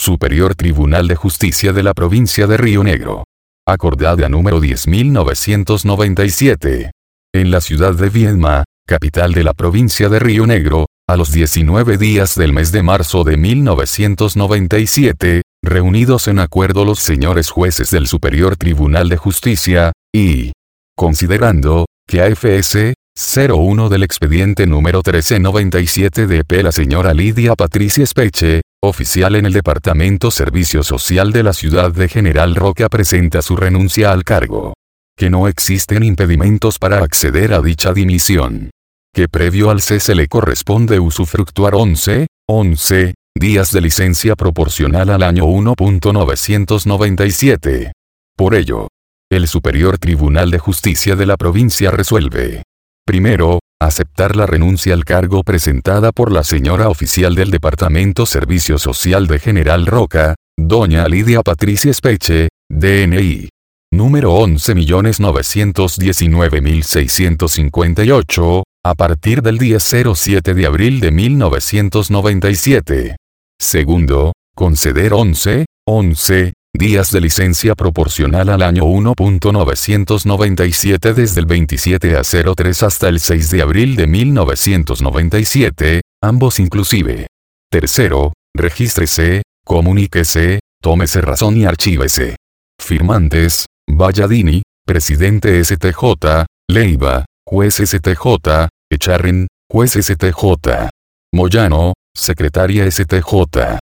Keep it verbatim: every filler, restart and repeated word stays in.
Superior Tribunal de Justicia de la Provincia de Río Negro. Acordada número diez mil novecientos noventa y siete. En la ciudad de Viedma, capital de la provincia de Río Negro, a los diecinueve días del mes de marzo de mil novecientos noventa y siete, reunidos en acuerdo los señores jueces del Superior Tribunal de Justicia, y considerando que A F S cero uno del expediente número trece noventa y siete de P la señora Lidia Patricia Espeche, oficial en el Departamento Servicio Social de la ciudad de General Roca, presenta su renuncia al cargo. Que no existen impedimentos para acceder a dicha dimisión. Que previo al cese le corresponde usufructuar once, once, días de licencia proporcional al año uno punto novecientos noventa y siete. Por ello, el Superior Tribunal de Justicia de la provincia resuelve. Primero, aceptar la renuncia al cargo presentada por la señora oficial del Departamento Servicio Social de General Roca, doña Lidia Patricia Espeche, D N I. Número once millones novecientos diecinueve mil seiscientos cincuenta y ocho, a partir del día cero siete de abril de mil novecientos noventa y siete. Segundo, conceder once, once, días de licencia proporcional al año uno punto novecientos noventa y siete desde el veintisiete a cero tres hasta el seis de abril de mil novecientos noventa y siete, ambos inclusive. Tercero, regístrese, comuníquese, tómese razón y archívese. Firmantes: Valladini, presidente S T J, Leiva, juez S T J, Echarren, juez S T J. Moyano, secretaria S T J.